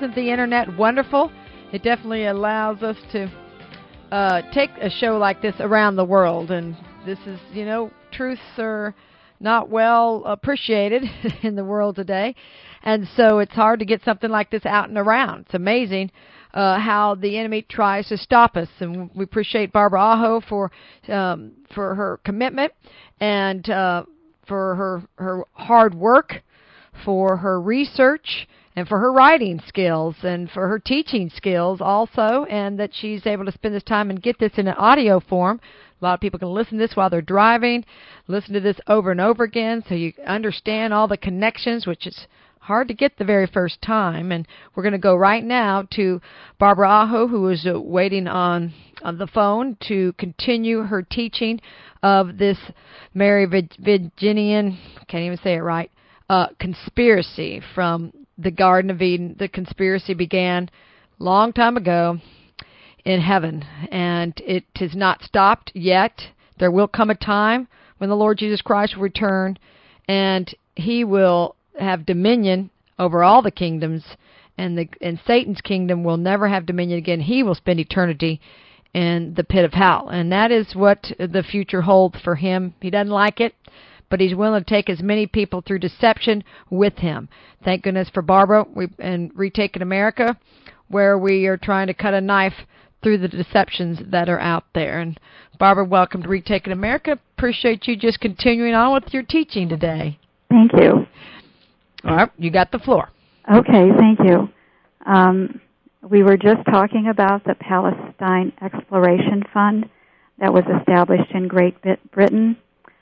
Isn't the Internet wonderful? It definitely allows us to take a show like this around the world. And this is, truths are not well appreciated in the world today. And so it's hard to get something like this out and around. It's amazing how the enemy tries to stop us. And we appreciate Barbara Aho for her commitment and for her hard work, for her research, and for her writing skills, and for her teaching skills also, and that she's able to spend this time and get this in an audio form. A lot of people can listen to this while they're driving, listen to this over and over again, so you understand all the connections, which is hard to get the very first time. And we're going to go right now to Barbara Aho, who is waiting on the phone to continue her teaching of this Mary Virginian, can't even say it right, conspiracy from the Garden of Eden. The conspiracy began a long time ago in heaven, and it has not stopped yet. There will come a time when the Lord Jesus Christ will return, and He will have dominion over all the kingdoms, and Satan's kingdom will never have dominion again. He will spend eternity in the pit of hell, and that is what the future holds for him. He doesn't like it, but he's willing to take as many people through deception with him. Thank goodness for Barbara and Retaking America, where we are trying to cut a knife through the deceptions that are out there. And Barbara, welcome to Retaking America. Appreciate you just continuing on with your teaching today. Thank you. All right, you got the floor. Okay, thank you. We were just talking about the Palestine Exploration Fund that was established in Great Britain.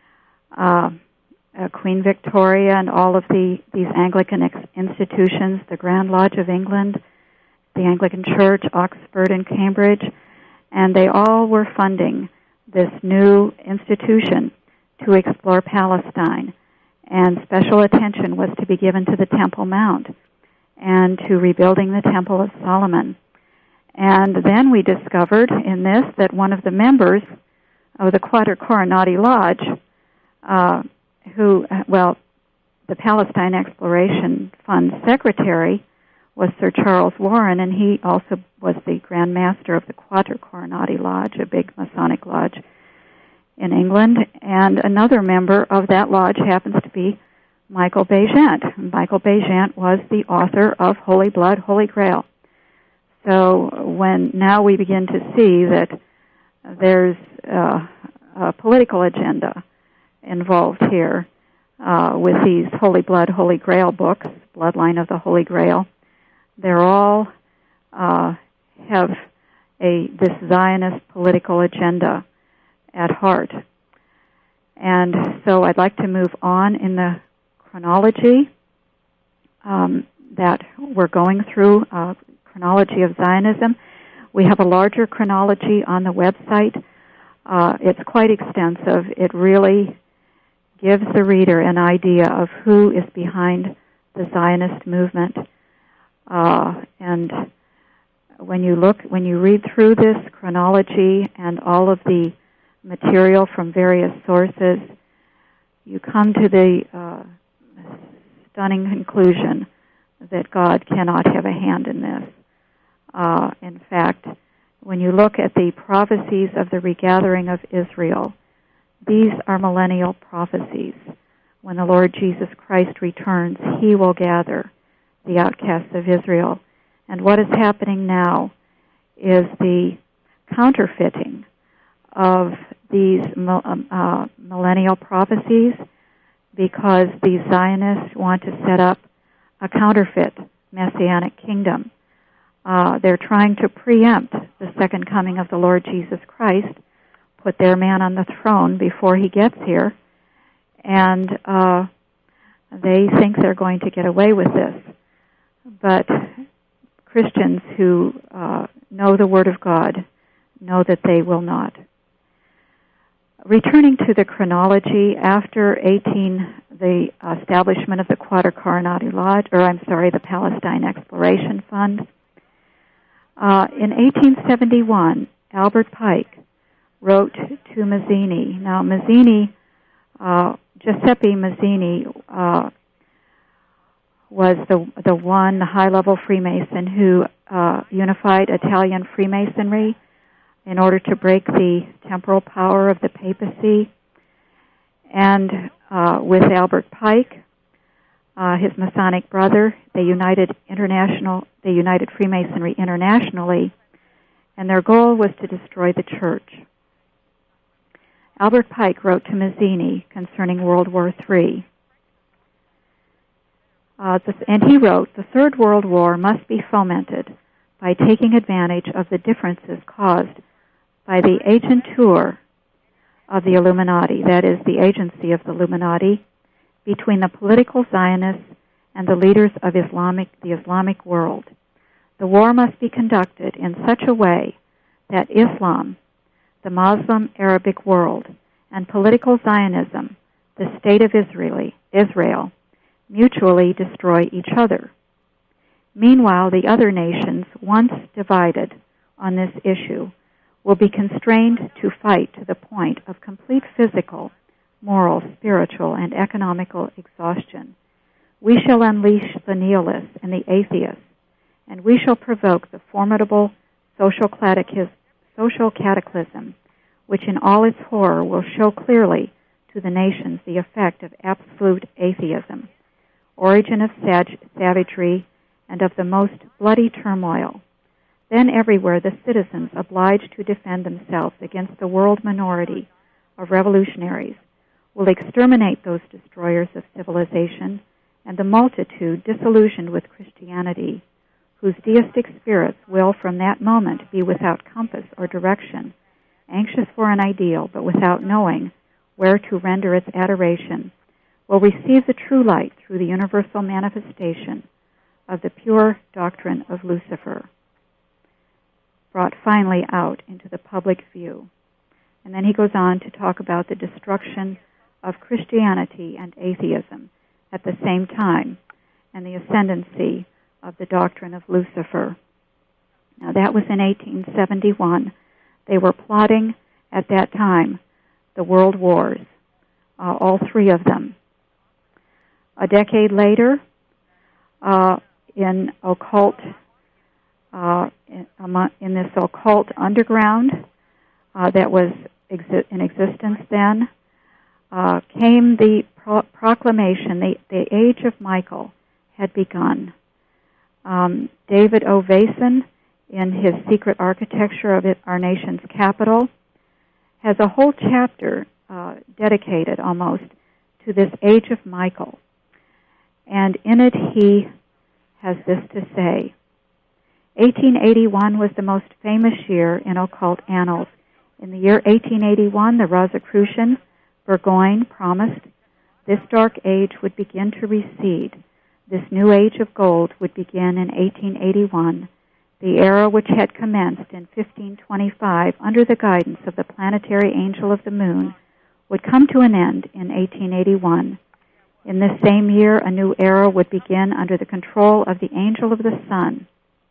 Queen Victoria and all of these Anglican institutions, the Grand Lodge of England, the Anglican Church, Oxford and Cambridge, and they all were funding this new institution to explore Palestine. And special attention was to be given to the Temple Mount and to rebuilding the Temple of Solomon. And then we discovered in this that one of the members of the Quater Coronati Lodge, the Palestine Exploration Fund secretary was Sir Charles Warren, and he also was the Grand Master of the Quater Coronati Lodge, a big Masonic lodge in England. And another member of that lodge happens to be Michael Bégent. Michael Bégent was the author of Holy Blood, Holy Grail. So when now we begin to see that there's a political agenda involved here with these Holy Blood, Holy Grail books, Bloodline of the Holy Grail. They're all have this Zionist political agenda at heart. And so I'd like to move on in the chronology that we're going through, chronology of Zionism. We have a larger chronology on the website. It's quite extensive. It really gives the reader an idea of who is behind the Zionist movement. And when you read through this chronology and all of the material from various sources, you come to the stunning conclusion that God cannot have a hand in this. In fact, when you look at the prophecies of the regathering of Israel, these are millennial prophecies. When the Lord Jesus Christ returns, He will gather the outcasts of Israel. And what is happening now is the counterfeiting of these millennial prophecies, because the Zionists want to set up a counterfeit messianic kingdom. They're trying to preempt the second coming of the Lord Jesus Christ, put their man on the throne before He gets here, and they think they're going to get away with this. But Christians who know the Word of God know that they will not. Returning to the chronology, after the establishment of the Quater Coronati Lodge, the Palestine Exploration Fund, in 1871, Albert Pike wrote to Mazzini. Now, Mazzini, Giuseppe Mazzini, was the high-level Freemason who unified Italian Freemasonry in order to break the temporal power of the papacy. And with Albert Pike, his Masonic brother, they united Freemasonry internationally, and their goal was to destroy the church. Albert Pike wrote to Mazzini concerning World War III. And he wrote, "The Third World War must be fomented by taking advantage of the differences caused by the agentur of the Illuminati, that is, the agency of the Illuminati, between the political Zionists and the leaders of the Islamic world. The war must be conducted in such a way that Islam, the Muslim Arabic world, and political Zionism, the state of Israel, mutually destroy each other. Meanwhile, the other nations, once divided on this issue, will be constrained to fight to the point of complete physical, moral, spiritual, and economical exhaustion. We shall unleash the nihilists and the atheists, and we shall provoke the formidable social cataclysm, which in all its horror will show clearly to the nations the effect of absolute atheism, origin of savagery, and of the most bloody turmoil. Then everywhere the citizens obliged to defend themselves against the world minority of revolutionaries will exterminate those destroyers of civilization, and the multitude disillusioned with Christianity, whose deistic spirits will from that moment be without compass or direction, anxious for an ideal but without knowing where to render its adoration, will receive the true light through the universal manifestation of the pure doctrine of Lucifer, brought finally out into the public view." And then he goes on to talk about the destruction of Christianity and atheism at the same time, and the ascendancy of the doctrine of Lucifer. Now that was in 1871. They were plotting at that time the world wars, all three of them. A decade later, in this occult underground that was in existence then, came the proclamation, the Age of Michael had begun. David O. Vason, in his Secret Architecture of Our Nation's Capital, has a whole chapter dedicated almost to this Age of Michael. And in it he has this to say: 1881 was the most famous year in occult annals. In the year 1881, the Rosicrucian Burgoyne promised this dark age would begin to recede. This new age of gold would begin in 1881. The era which had commenced in 1525 under the guidance of the planetary angel of the moon would come to an end in 1881. In this same year, a new era would begin under the control of the angel of the sun,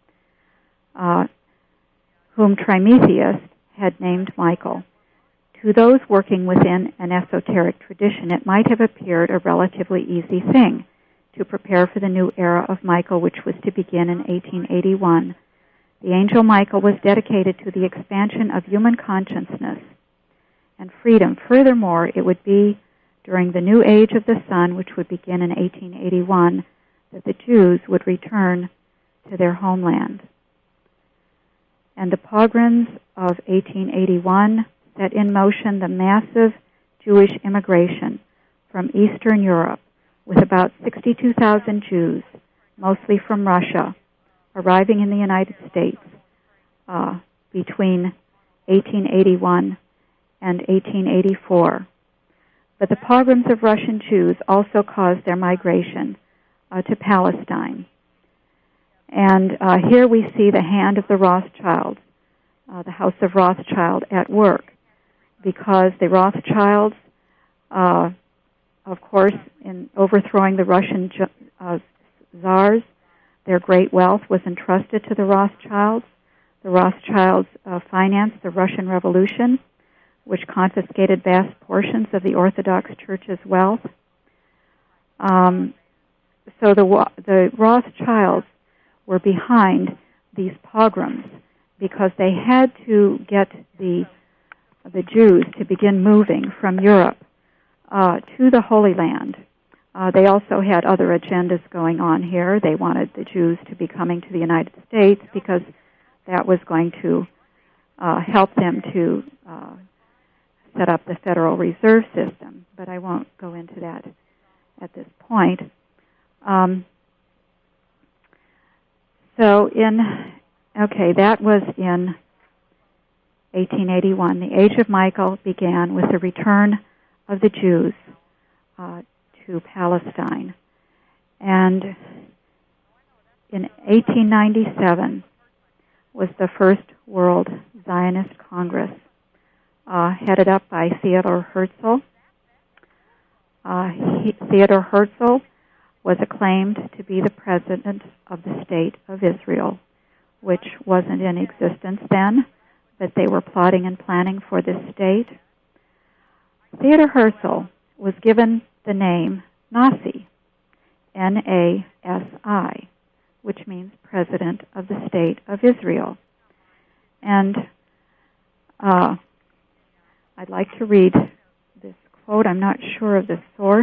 whom Trimethius had named Michael. To those working within an esoteric tradition, it might have appeared a relatively easy thing to prepare for the new era of Michael, which was to begin in 1881. The angel Michael was dedicated to the expansion of human consciousness and freedom. Furthermore, it would be during the new age of the sun, which would begin in 1881, that the Jews would return to their homeland. And the pogroms of 1881 set in motion the massive Jewish immigration from Eastern Europe, with about 62,000 Jews, mostly from Russia, arriving in the United States between 1881 and 1884. But the pogroms of Russian Jews also caused their migration to Palestine. And here we see the hand of the Rothschilds, the House of Rothschild, at work, because the Rothschilds, of course, in overthrowing the Russian czars, their great wealth was entrusted to the Rothschilds. The Rothschilds financed the Russian Revolution, which confiscated vast portions of the Orthodox Church's wealth. so the Rothschilds were behind these pogroms because they had to get the Jews to begin moving from Europe to the Holy Land. They also had other agendas going on here. They wanted the Jews to be coming to the United States because that was going to help them to set up the Federal Reserve System. But I won't go into that at this point. That was in 1881. The Age of Michael began with the return of the Jews to Palestine. And in 1897 was the first World Zionist Congress, headed up by Theodor Herzl. Theodor Herzl was acclaimed to be the president of the State of Israel, which wasn't in existence then, but they were plotting and planning for this state. Theodor Herzl was given the name Nasi, N-A-S-I, which means President of the State of Israel. And I'd like to read this quote. I'm not sure of the source.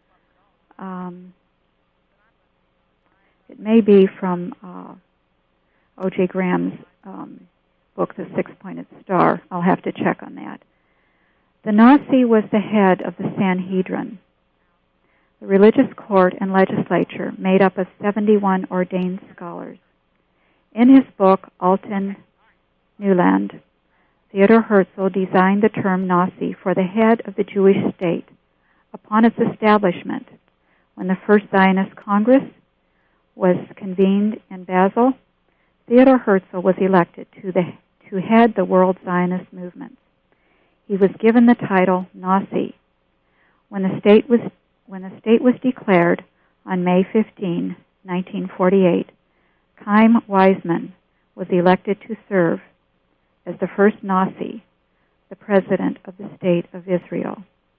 It may be from O.J. Graham's book, The Six-Pointed Star. I'll have to check on that. The Nasi was the head of the Sanhedrin, the religious court and legislature made up of 71 ordained scholars. In his book, Alten Neuland, Theodor Herzl designed the term Nasi for the head of the Jewish state upon its establishment when the First Zionist Congress was convened in Basel. Theodor Herzl was elected to head the World Zionist movement. He was given the title Nasi. When the state was declared on May 15, 1948, Chaim Weizmann was elected to serve as the first Nasi, the president of the State of Israel.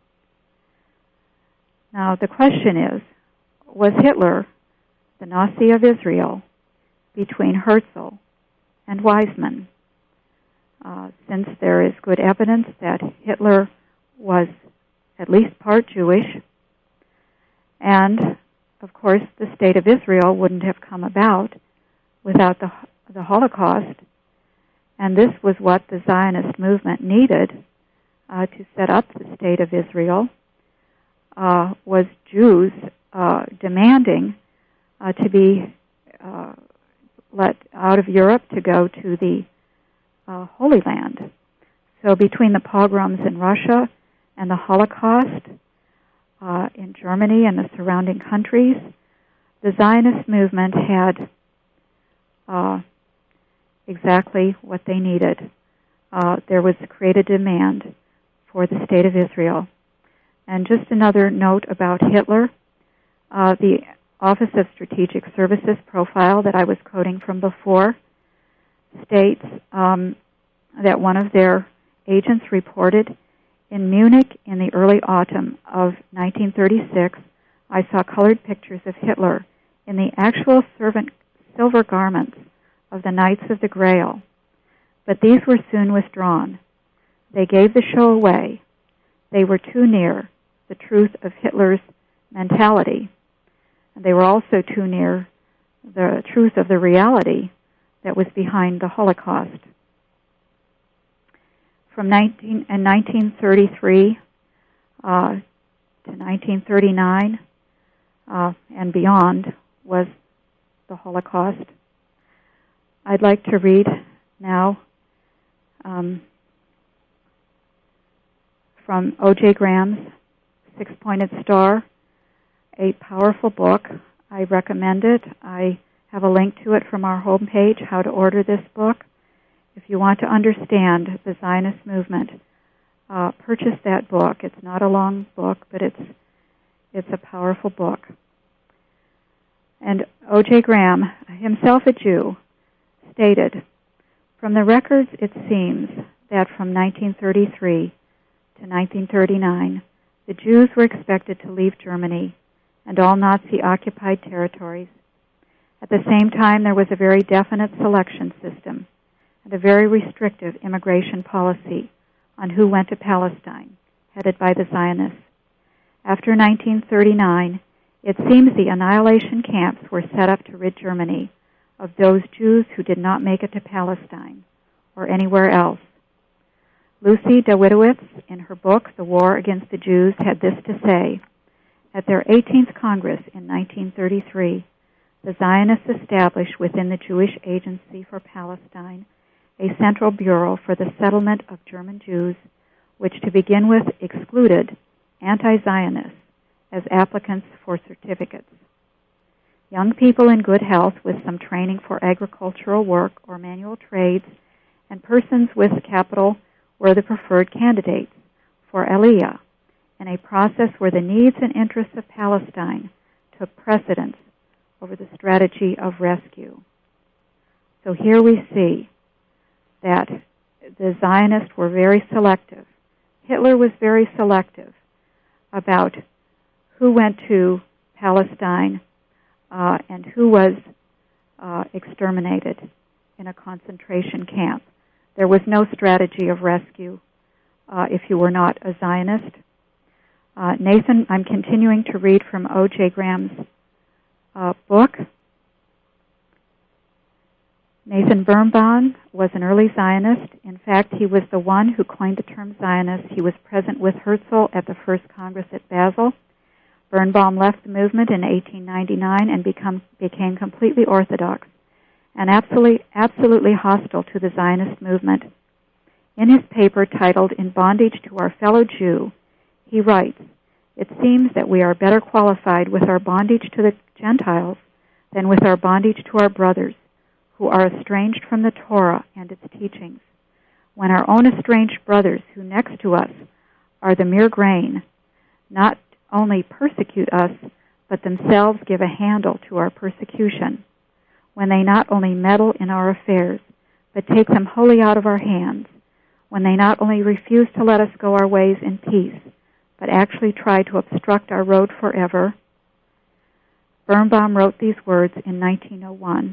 Now the question is, was Hitler the Nasi of Israel between Herzl and Weizmann? Since there is good evidence that Hitler was at least part Jewish, and of course the State of Israel wouldn't have come about without the Holocaust, and this was what the Zionist movement needed to set up the State of Israel, was Jews demanding to be let out of Europe to go to the Holy Land. So between the pogroms in Russia and the Holocaust in Germany and the surrounding countries, the Zionist movement had exactly what they needed. There was created demand for the State of Israel. And just another note about Hitler, the Office of Strategic Services profile that I was quoting from before states that one of their agents reported, in Munich in the early autumn of 1936, I saw colored pictures of Hitler in the actual silver garments of the Knights of the Grail. But these were soon withdrawn. They gave the show away. They were too near the truth of Hitler's mentality. And they were also too near the truth of the reality that was behind the Holocaust. From 1933 to 1939 and beyond was the Holocaust. I'd like to read now from O.J. Graham's Six-Pointed Star, a powerful book. I recommend it. I have a link to it from our homepage, how to order this book. If you want to understand the Zionist movement, purchase that book. It's not a long book, but it's a powerful book. And O.J. Graham, himself a Jew, stated, "From the records it seems that from 1933 to 1939, the Jews were expected to leave Germany and all Nazi-occupied territories. At the same time, there was a very definite selection system and a very restrictive immigration policy on who went to Palestine, headed by the Zionists. After 1939, it seems the annihilation camps were set up to rid Germany of those Jews who did not make it to Palestine or anywhere else. Lucy Dawidowitz, in her book, The War Against the Jews, had this to say: at their 18th Congress in 1933, the Zionists established within the Jewish Agency for Palestine a central bureau for the settlement of German Jews, which to begin with excluded anti-Zionists as applicants for certificates. Young people in good health with some training for agricultural work or manual trades and persons with capital were the preferred candidates for Aliyah, in a process where the needs and interests of Palestine took precedence over the strategy of rescue. So here we see that the Zionists were very selective. Hitler was very selective about who went to Palestine and who was exterminated in a concentration camp. There was no strategy of rescue if you were not a Zionist. Nathan, I'm continuing to read from O.J. Graham's book. Nathan Birnbaum was an early Zionist. In fact, he was the one who coined the term Zionist. He was present with Herzl at the First Congress at Basel. Birnbaum left the movement in 1899 and became completely orthodox and absolutely hostile to the Zionist movement. In his paper titled In Bondage to Our Fellow Jew, he writes, "It seems that we are better qualified with our bondage to the Gentiles than with our bondage to our brothers, who are estranged from the Torah and its teachings. When our own estranged brothers, who next to us are the mere grain, not only persecute us, but themselves give a handle to our persecution, when they not only meddle in our affairs, but take them wholly out of our hands, when they not only refuse to let us go our ways in peace, but actually try to obstruct our road forever." Birnbaum wrote these words in 1901.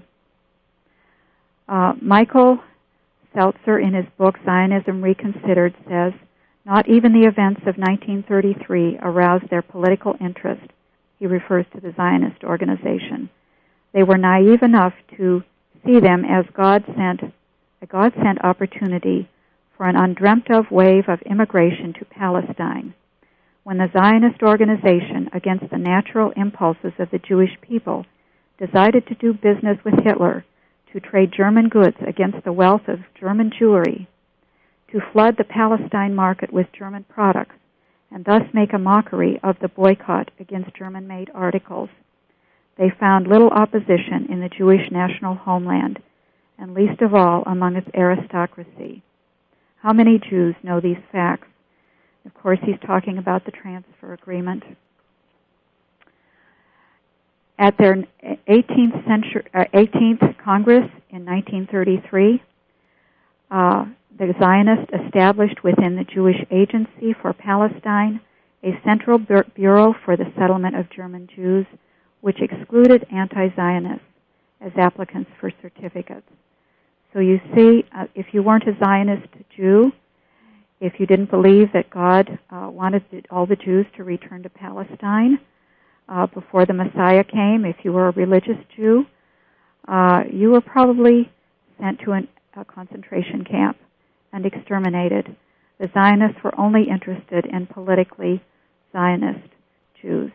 Michael Seltzer, in his book Zionism Reconsidered, says, "Not even the events of 1933 aroused their political interest." He refers to the Zionist organization. They were naive enough to see them as a God-sent opportunity for an undreamt-of wave of immigration to Palestine. When the Zionist organization, against the natural impulses of the Jewish people, decided to do business with Hitler, to trade German goods against the wealth of German Jewry, to flood the Palestine market with German products, and thus make a mockery of the boycott against German-made articles, they found little opposition in the Jewish national homeland, and least of all among its aristocracy. How many Jews know these facts? Of course, he's talking about the transfer agreement. At their 18th Congress in 1933, the Zionists established within the Jewish Agency for Palestine a central bureau for the settlement of German Jews, which excluded anti-Zionists as applicants for certificates. So you see, if you weren't a Zionist Jew, if you didn't believe that God wanted all the Jews to return to Palestine before the Messiah came, if you were a religious Jew, you were probably sent to a concentration camp and exterminated. The Zionists were only interested in politically Zionist Jews.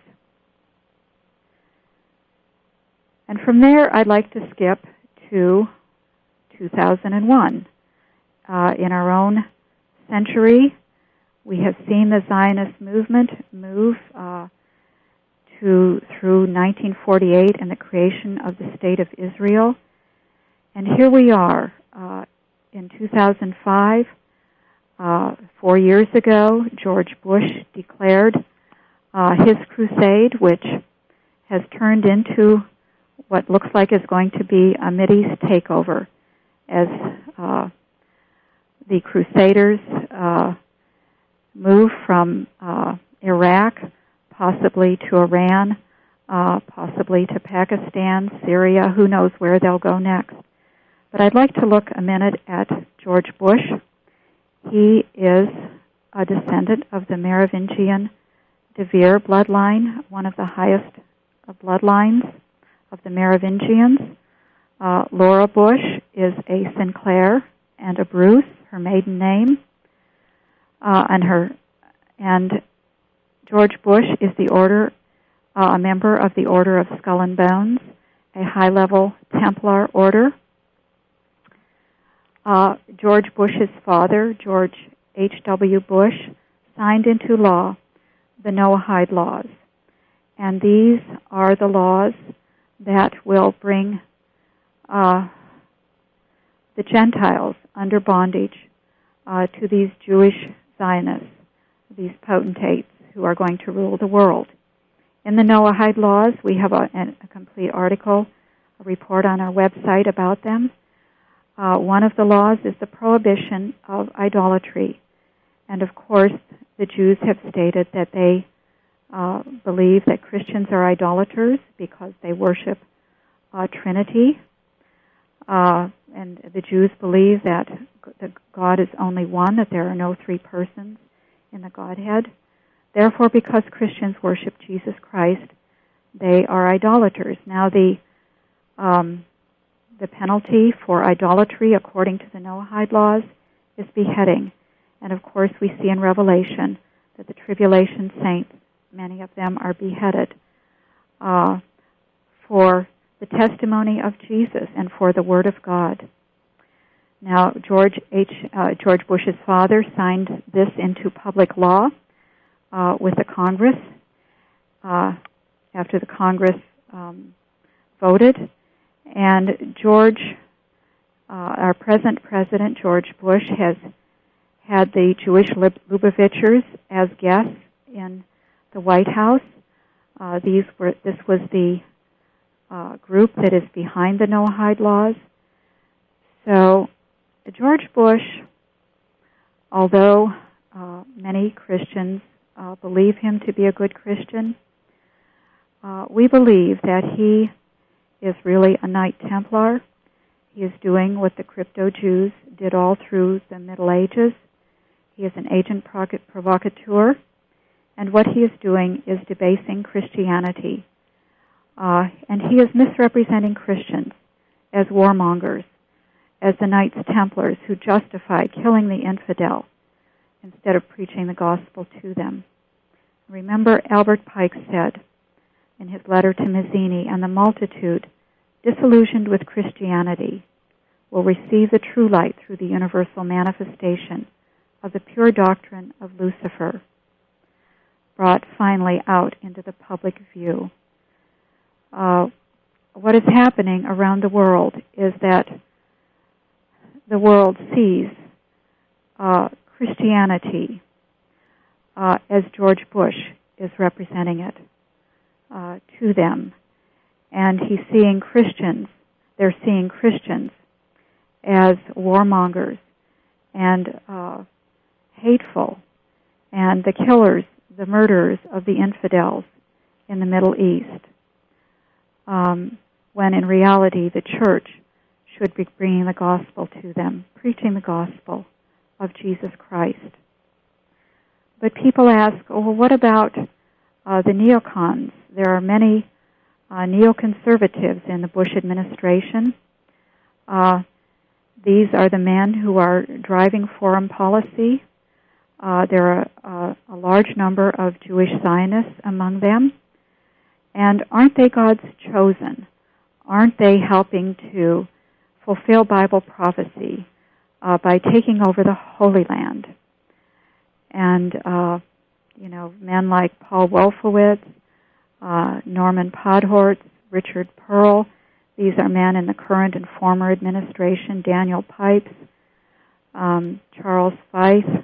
And from there, I'd like to skip to 2001. In our own century, we have seen the Zionist movement move through 1948 and the creation of the State of Israel. And here we are in 2005. 4 years ago, George Bush declared his crusade, which has turned into what looks like is going to be a Mideast takeover, as the Crusaders move from Iraq, possibly to Iran, possibly to Pakistan, Syria. Who knows where they'll go next. But I'd like to look a minute at George Bush. He is a descendant of the Merovingian De Vere bloodline, one of the highest bloodlines of the Merovingians. Laura Bush is a Sinclair and a Bruce, her maiden name, and George Bush is a member of the Order of Skull and Bones, a high-level Templar order. George Bush's father, George H.W. Bush, signed into law the Noahide laws. And these are the laws that will bring the Gentiles under bondage to these Jewish Zionists, these potentates who are going to rule the world. In the Noahide laws, we have a complete article, a report on our website about them. One of the laws is the prohibition of idolatry. And of course, the Jews have stated that they believe that Christians are idolaters because they worship Trinity. And the Jews believe that God is only one, that there are no three persons in the Godhead. Therefore, because Christians worship Jesus Christ, they are idolaters. Now, the penalty for idolatry, according to the Noahide laws, is beheading. And of course, we see in Revelation that the tribulation saints, many of them are beheaded for the testimony of Jesus and for the Word of God. Now, George Bush's father signed this into public law with the Congress after the Congress voted. And our present President, George Bush, has had the Jewish Lubavitchers as guests in the White House. This was the group that is behind the Noahide laws. So George Bush, although many Christians believe him to be a good Christian, we believe that he is really a Knight Templar. He is doing what the crypto-Jews did all through the Middle Ages. He is an agent provocateur, and what he is doing is debasing Christianity. And he is misrepresenting Christians as warmongers, as the Knights Templars who justify killing the infidel instead of preaching the gospel to them. Remember, Albert Pike said in his letter to Mazzini, and the multitude, disillusioned with Christianity, will receive the true light through the universal manifestation of the pure doctrine of Lucifer, brought finally out into the public view. What is happening around the world is that the world sees Christianity as George Bush is representing it to them. And he's seeing Christians, they're seeing Christians as warmongers and hateful and the killers, the murderers of the infidels in the Middle East, when in reality the church should be bringing the gospel to them, preaching the gospel of Jesus Christ. But people ask, oh, well, what about the neocons? There are many neoconservatives in the Bush administration. These are the men who are driving foreign policy. There are a large number of Jewish Zionists among them. And aren't they God's chosen? Aren't they helping to fulfill Bible prophecy by taking over the Holy Land? And, men like Paul Wolfowitz, Norman Podhoretz, Richard Pearl, these are men in the current and former administration, Daniel Pipes, Charles Feith.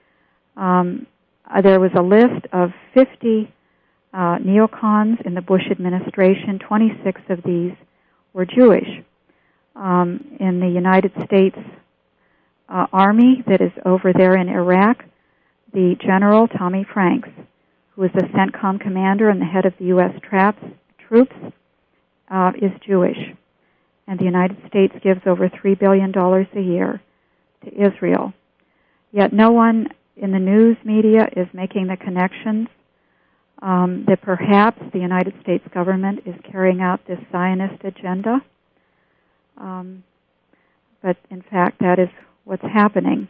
There was a list of 50 neocons in the Bush administration. 26 of these were Jewish. In the United States Army that is over there in Iraq, the General Tommy Franks, who was the CENTCOM commander and the head of the U.S. troops is Jewish. And the United States gives over $3 billion a year to Israel. Yet no one in the news media is making the connections that perhaps the United States government is carrying out this Zionist agenda. But in fact, that is what's happening.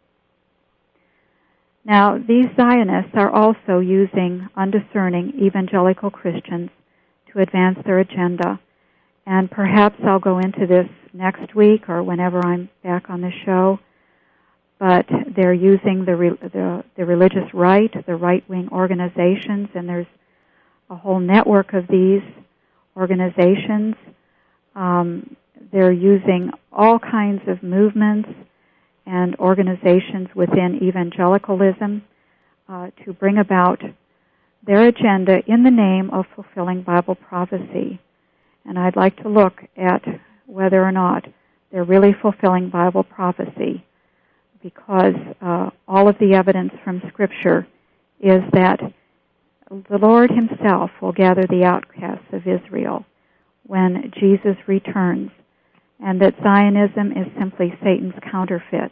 Now, these Zionists are also using undiscerning evangelical Christians to advance their agenda. And perhaps I'll go into this next week or whenever I'm back on the show. But they're using the religious right, the right-wing organizations, and there's a whole network of these organizations. They're using all kinds of movements and organizations within evangelicalism to bring about their agenda in the name of fulfilling Bible prophecy. And I'd like to look at whether or not they're really fulfilling Bible prophecy, because all of the evidence from Scripture is that the Lord Himself will gather the outcasts of Israel when Jesus returns, and that Zionism is simply Satan's counterfeit.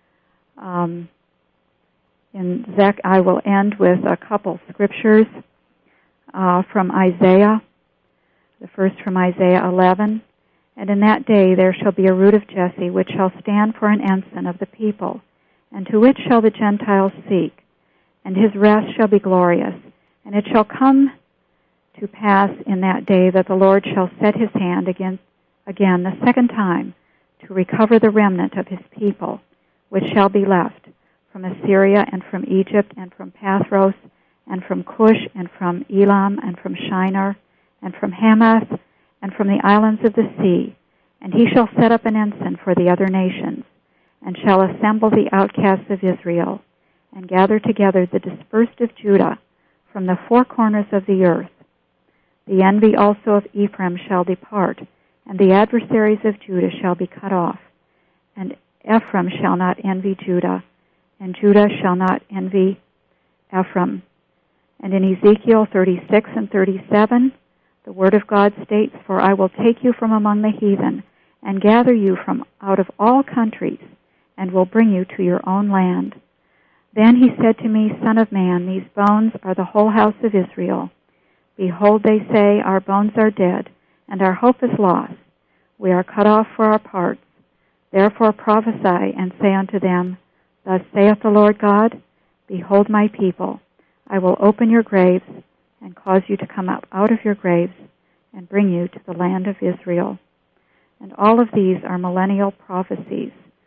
I will end with a couple scriptures from Isaiah. The first from Isaiah 11. And in that day there shall be a root of Jesse, which shall stand for an ensign of the people, and to which shall the Gentiles seek, and his rest shall be glorious. And it shall come to pass in that day that the Lord shall set His hand again the second time to recover the remnant of His people, which shall be left from Assyria and from Egypt and from Pathros and from Cush and from Elam and from Shinar and from Hamath and from the islands of the sea. And he shall set up an ensign for the other nations, and shall assemble the outcasts of Israel, and gather together the dispersed of Judah from the four corners of the earth. The envy also of Ephraim shall depart, and the adversaries of Judah shall be cut off. And Ephraim shall not envy Judah, and Judah shall not envy Ephraim. And in Ezekiel 36 and 37, the Word of God states, For I will take you from among the heathen, and gather you from out of all countries, and will bring you to your own land. Then he said to me, Son of man, these bones are the whole house of Israel. Behold, they say, Our bones are dead, and our hope is lost. We are cut off for our parts. Therefore prophesy, and say unto them, Thus saith the Lord God, Behold my people, I will open your graves, and cause you to come up out of your graves, and bring you to the land of Israel. And all of these are millennial prophecies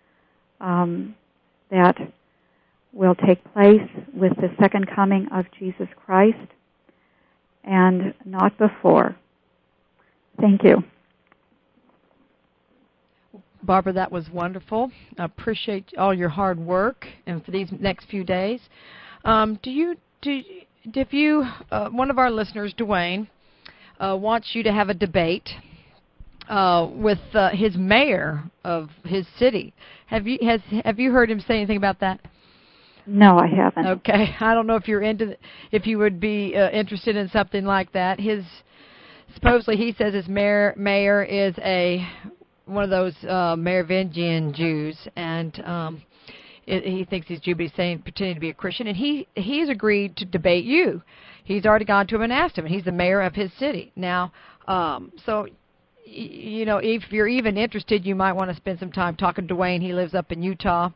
that will take place with the second coming of Jesus Christ, and not before. Thank you. Barbara, that was wonderful. I appreciate all your hard work and for these next few days. One of our listeners, Dwayne, wants you to have a debate with his mayor of his city. Have you heard him say anything about that? No, I haven't. Okay, I don't know if if you would be interested in something like that. Supposedly he says his mayor is one of those Merovingian Jews, and he thinks he's Jew, but he's pretending to be a Christian, and he's agreed to debate you. He's already gone to him and asked him, and he's the mayor of his city. Now, so, if you're even interested, you might want to spend some time talking to Dwayne. He lives up in Utah,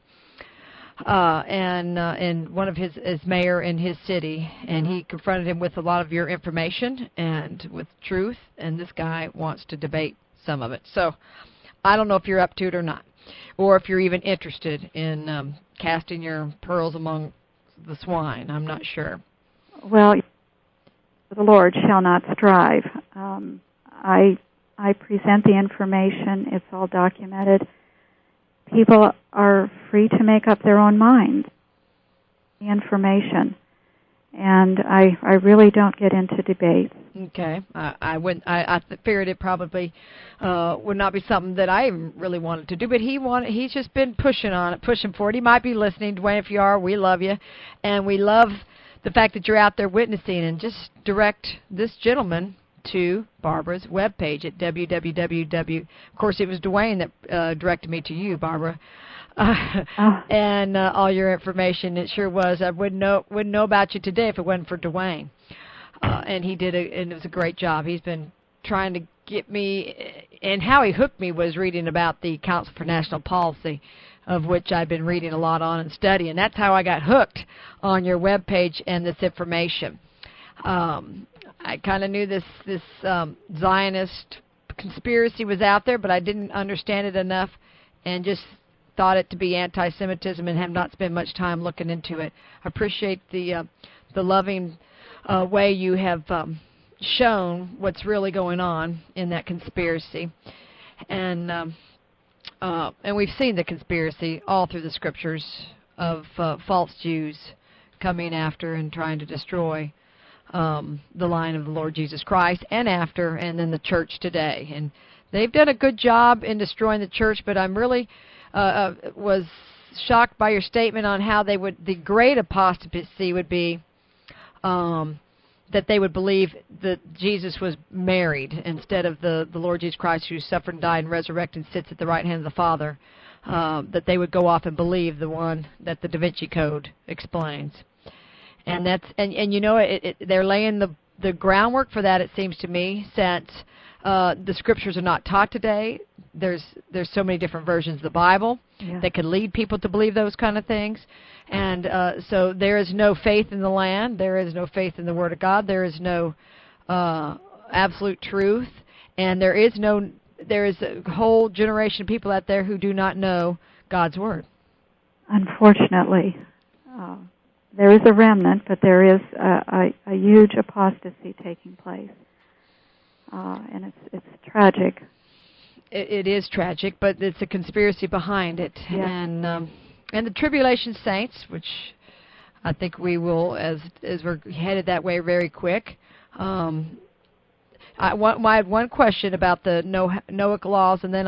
and one of his is mayor in his city, and he confronted him with a lot of your information and with truth, and this guy wants to debate some of it. So I don't know if you're up to it or not, or if you're even interested in casting your pearls among the swine. I'm not sure. Well, the Lord shall not strive. I present the information. It's all documented. People are free to make up their own minds. The information. And I really don't get into debates. Okay, I figured it probably would not be something that I really wanted to do, but he's just been pushing for it. He might be listening, Dwayne. If you are, we love you, and we love the fact that you're out there witnessing, and just direct this gentleman to Barbara's webpage at www. Of course, it was Dwayne that directed me to you, Barbara. And all your information. It sure was. I wouldn't know about you today if it wasn't for Dwayne. And he did and it was a great job. He's been trying to get me, and how he hooked me was reading about the Council for National Policy, of which I've been reading a lot on and studying. That's how I got hooked on your webpage and this information. I kind of knew this Zionist conspiracy was out there, but I didn't understand it enough, and just thought it to be anti-Semitism, and have not spent much time looking into it. I appreciate the loving way you have shown what's really going on in that conspiracy, and we've seen the conspiracy all through the scriptures of false Jews coming after and trying to destroy the line of the Lord Jesus Christ, and then the church today. And they've done a good job in destroying the church, but I'm really was shocked by your statement on how the great apostasy would be that they would believe that Jesus was married instead of the Lord Jesus Christ, who suffered and died and resurrected and sits at the right hand of the Father, that they would go off and believe the one that the Da Vinci Code explains. And that's you know, they're laying the groundwork for that, it seems to me, since the scriptures are not taught today. There's so many different versions of the Bible that can lead people to believe those kind of things. And so there is no faith in the land. There is no faith in the Word of God. There is no absolute truth. And there is a whole generation of people out there who do not know God's Word. Unfortunately. There is a remnant, but there is a huge apostasy taking place. And it's tragic. It is tragic, but it's a conspiracy behind it. Yeah. And the tribulation saints, which I think we will, as we're headed that way very quick. I had one question about the Noahic laws, and then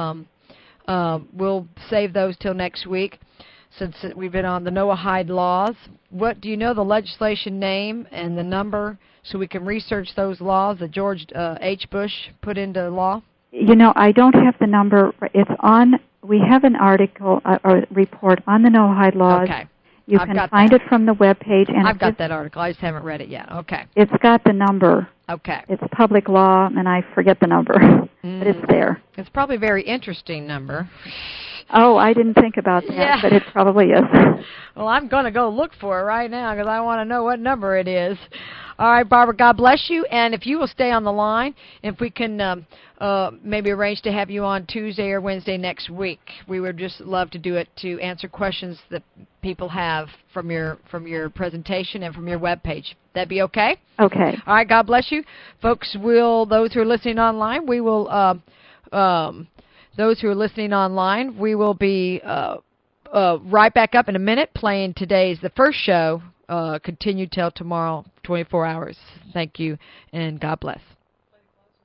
we'll save those till next week, since we've been on the Noahide laws. What do you know the legislation name and the number, so we can research those laws that George H. Bush put into law? You know, I don't have the number. It's on. We have an article or report on the Noahide laws. Okay. You can find it from the webpage. And I've got that article. I just haven't read it yet. Okay. It's got the number. Okay. It's public law, and I forget the number, but it's there. It's probably a very interesting number. Oh, I didn't think about that, but it probably is. Well, I'm going to go look for it right now because I want to know what number it is. All right, Barbara, God bless you. And if you will stay on the line, if we can maybe arrange to have you on Tuesday or Wednesday next week, we would just love to do it to answer questions that people have from your presentation and from your webpage. That'd be okay? Okay. All right, God bless you. Folks, those who are listening online, we will be right back up in a minute playing the first show, continue till tomorrow, 24 hours. Thank you, and God bless.